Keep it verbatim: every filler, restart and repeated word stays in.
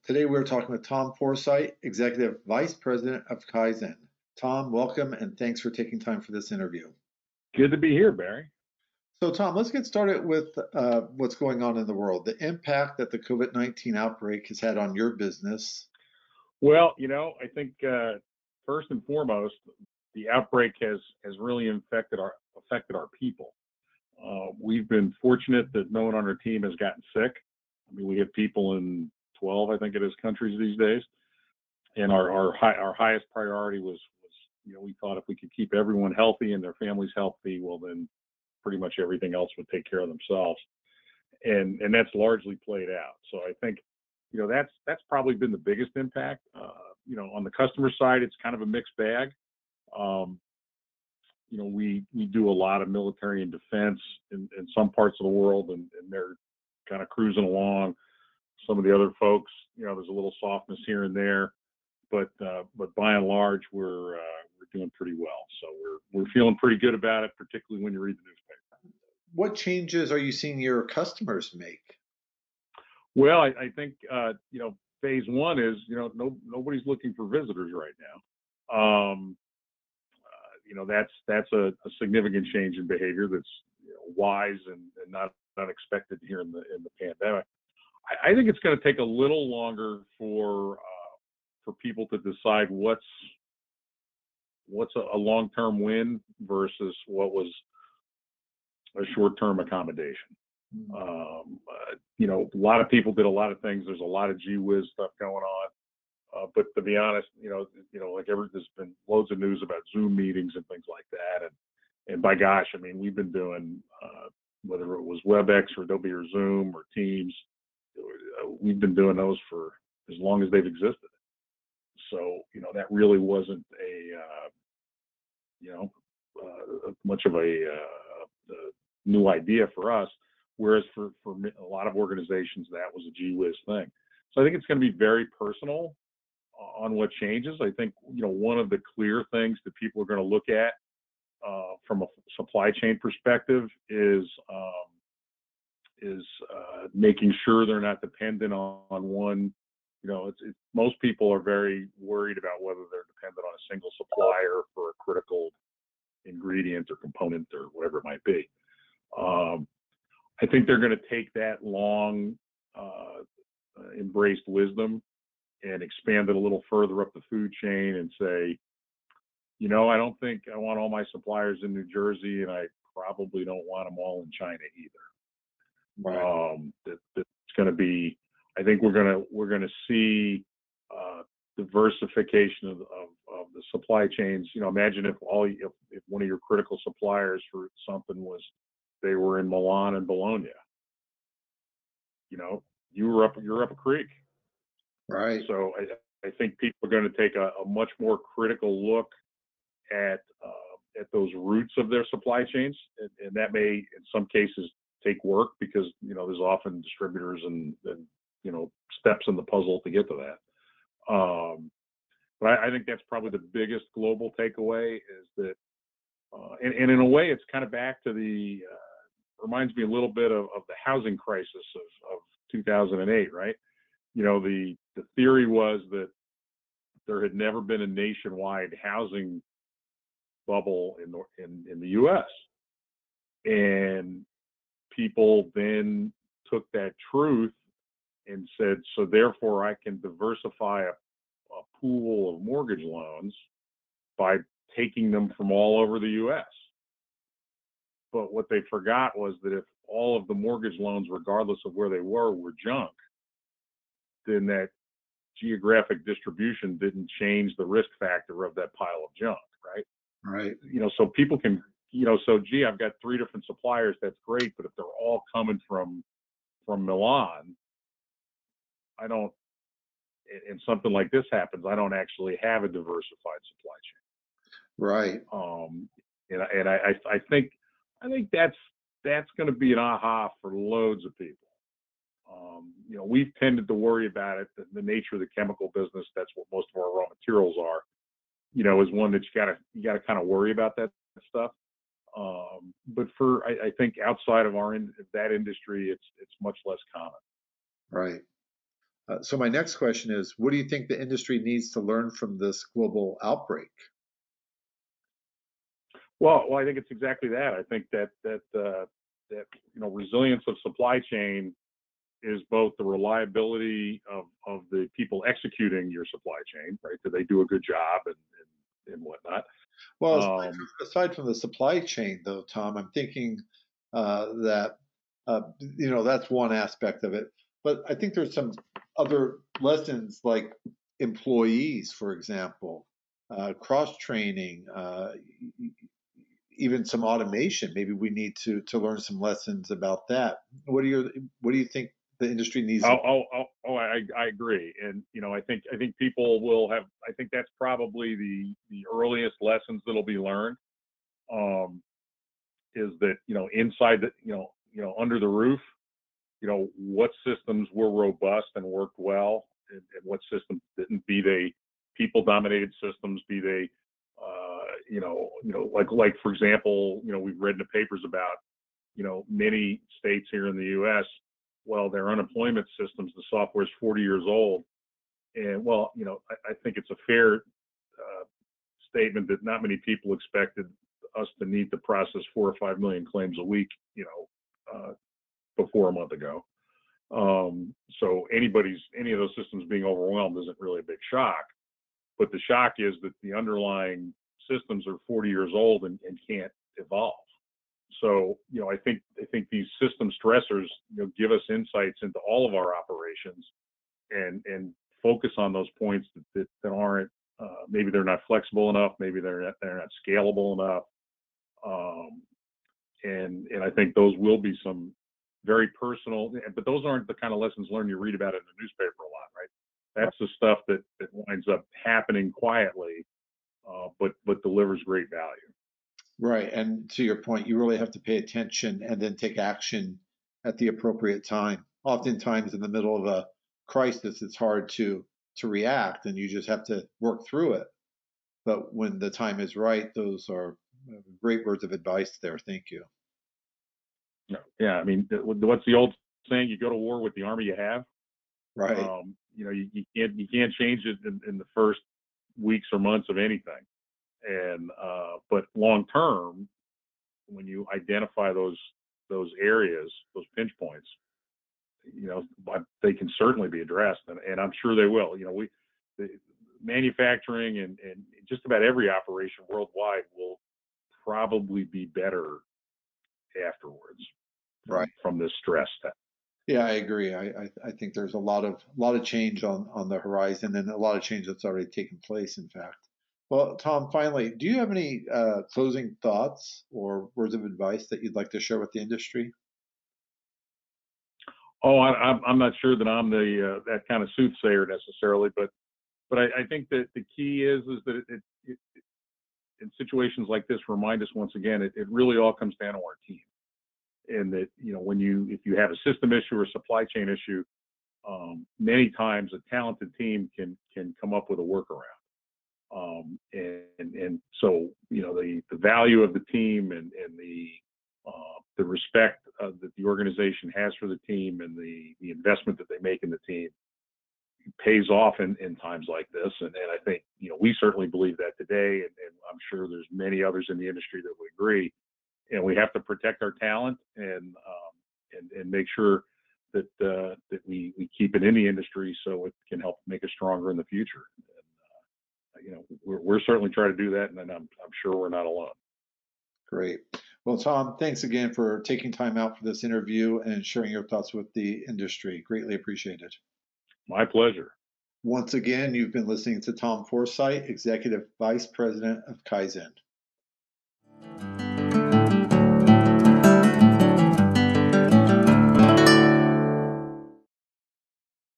Today we're talking with Tom Forsythe, Executive Vice President of Kaizen. Tom, welcome and thanks for taking time for this interview. Good to be here, Barry. So Tom, let's get started with uh, what's going on in the world, the impact that the COVID nineteen outbreak has had on your business. Well, you know, I think uh, first and foremost, the outbreak has has really infected our affected our people. Uh, we've been fortunate that no one on our team has gotten sick. I mean, we have people in twelve, I think it is, countries these days, and our our high, our highest priority was was you know we thought if we could keep everyone healthy and their families healthy, well then pretty much everything else would take care of themselves, and and that's largely played out. So I think you know that's that's probably been the biggest impact. Uh, you know, on the customer side, it's kind of a mixed bag. Um, you know, we we do a lot of military and defense in, in some parts of the world, and, and they're kind of cruising along. Some of the other folks, you know, there's a little softness here and there, but uh, but by and large, we're uh, we're doing pretty well. So we're we're feeling pretty good about it, particularly when you read the newspaper. What changes are you seeing your customers make? Well, I, I think uh, you know phase one is you know no nobody's looking for visitors right now. Um, uh, you know that's that's a, a significant change in behavior that's you know, wise and, and not unexpected here in the in the pandemic. I, I think it's going to take a little longer for uh, for people to decide what's what's a, a long-term win versus what was a short-term accommodation. Mm. Um, uh, you know, a lot of people did a lot of things. There's a lot of gee whiz stuff going on. Uh, but to be honest, you know, you know, like ever, there's been loads of news about Zoom meetings and things like that. And, and by gosh, I mean, we've been doing, uh, whether it was WebEx or Adobe or Zoom or Teams, uh, we've been doing those for as long as they've existed. So, you know, that really wasn't a, uh, you know, uh, much of a, uh, a new idea for us. Whereas for, for a lot of organizations, that was a gee whiz thing. So I think it's going to be very personal on what changes. I think, you know, one of the clear things that people are going to look at uh, from a supply chain perspective is um, is uh, making sure they're not dependent on, on one. You know, it's, it's, most people are very worried about whether they're dependent on a single supplier for a critical ingredient or component or whatever it might be. Um, I think they're going to take that long uh, embraced wisdom and expand it a little further up the food chain and say, you know, I don't think I want all my suppliers in New Jersey, and I probably don't want them all in China either. Right. Um, that, that's going to be, I think we're going to we're going to see uh, diversification of, of, of the supply chains. You know, imagine if all if, if one of your critical suppliers for something was they were in Milan and Bologna. You know, you were up you're up a creek. Right. So I, I think people are going to take a, a much more critical look at uh, at those roots of their supply chains, and, and that may, in some cases, take work because you know there's often distributors and, and you know steps in the puzzle to get to that. Um, but I, I think that's probably the biggest global takeaway is that, uh, and, and in a way, it's kind of back to the uh, reminds me a little bit of, of the housing crisis of, of two thousand eight, right? You know, the the theory was that there had never been a nationwide housing bubble in the in, in the U S And people then took that truth and said, so therefore I can diversify a, a pool of mortgage loans by taking them from all over the U S. But what they forgot was that if all of the mortgage loans, regardless of where they were, were junk, then that geographic distribution didn't change the risk factor of that pile of junk, right? Right. You know, so people can, you know, so gee, I've got three different suppliers. That's great, but if they're all coming from from Milan, I don't. And something like this happens, I don't actually have a diversified supply Right. chain. Um, and I, and I, I think, I think that's that's going to be an aha for loads of people. Um, you know, we've tended to worry about it. The, the nature of the chemical business, that's what most of our raw materials are. You know, is one that you gotta you gotta kind of worry about that stuff. Um, but for I, I think outside of our in, that industry, it's it's much less common. Right. Uh, so my next question is, what do you think the industry needs to learn from this global outbreak? Well, well, I think it's exactly that. I think that that uh, that you know resilience of supply chain is both the reliability of of the people executing your supply chain, right? Do they do a good job and and, and whatnot? Well, aside Um, from, aside from the supply chain, though, Tom, I'm thinking uh, that uh, you know that's one aspect of it. But I think there's some other lessons, like employees, for example, uh, cross training, uh, even some automation. Maybe we need to to learn some lessons about that. What do you what do you think the industry needs oh, to? oh, oh, oh, I, I agree, and you know, I think I think people will have. I think that's probably the the earliest lessons that'll be learned. Um, is that you know inside the you know you know under the roof, you know what systems were robust and worked well, and, and what systems didn't. Be they people dominated systems, be they uh, you know you know like like for example, you know we've read in the papers about you know many states here in the U S. Well, their unemployment systems, the software is forty years old, and well, you know I, I think it's a fair uh, statement that not many people expected us to need to process four or five million claims a week, you know, uh, before a month ago. Um, so anybody's any of those systems being overwhelmed isn't really a big shock. But the shock is that the underlying systems are forty years old and, and can't evolve. So you know, I think I think these system stressors you know give us insights into all of our operations and and focus on those points that that, that aren't uh, maybe they're not flexible enough, maybe they're not, they're not scalable enough. Um, and and I think those will be some very personal, but those aren't the kind of lessons learned you read about in the newspaper a lot, right? That's the stuff that that winds up happening quietly, uh, but but delivers great value. Right. And to your point, you really have to pay attention and then take action at the appropriate time. Oftentimes in the middle of a crisis, it's hard to to react and you just have to work through it. But when the time is right, those are uh, great words of advice there. Thank you. Yeah, yeah. I mean, what's the old saying? You go to war with the army you have. Right. Um, you know, you, you can't you can't change it in, in the first weeks or months of anything. And uh, but long term, when you identify those those areas, those pinch points, you know, they can certainly be addressed, and, and I'm sure they will. You know, we the manufacturing and and just about every operation worldwide will probably be better afterwards Right. from from this stress test. Yeah, I agree. I, I, I think there's a lot of a lot of change on, on the horizon and a lot of change that's already taken place, in fact. Well, Tom, finally, do you have any uh, closing thoughts or words of advice that you'd like to share with the industry? Oh, I, I'm I'm not sure that I'm the uh, that kind of soothsayer necessarily, but but I, I think that the key is is that it, it, it in situations like this remind us once again it, it really all comes down to our team, and that you know when you if you have a system issue or supply chain issue, um, many times a talented team can can come up with a workaround. Um, and and so you know the the value of the team and and the uh, the respect uh, that the organization has for the team and the the investment that they make in the team pays off in, in times like this. And, and I think you know we certainly believe that today, and, and I'm sure there's many others in the industry that would agree. And we have to protect our talent and um, and and make sure that uh, that we we keep it in the industry so it can help make us stronger in the future. You know, we're, we're certainly trying to do that, and I'm, I'm sure we're not alone. Great. Well, Tom, thanks again for taking time out for this interview and sharing your thoughts with the industry. Greatly appreciated. My pleasure. Once again, you've been listening to Tom Forsyth, Executive Vice President of Kaizen.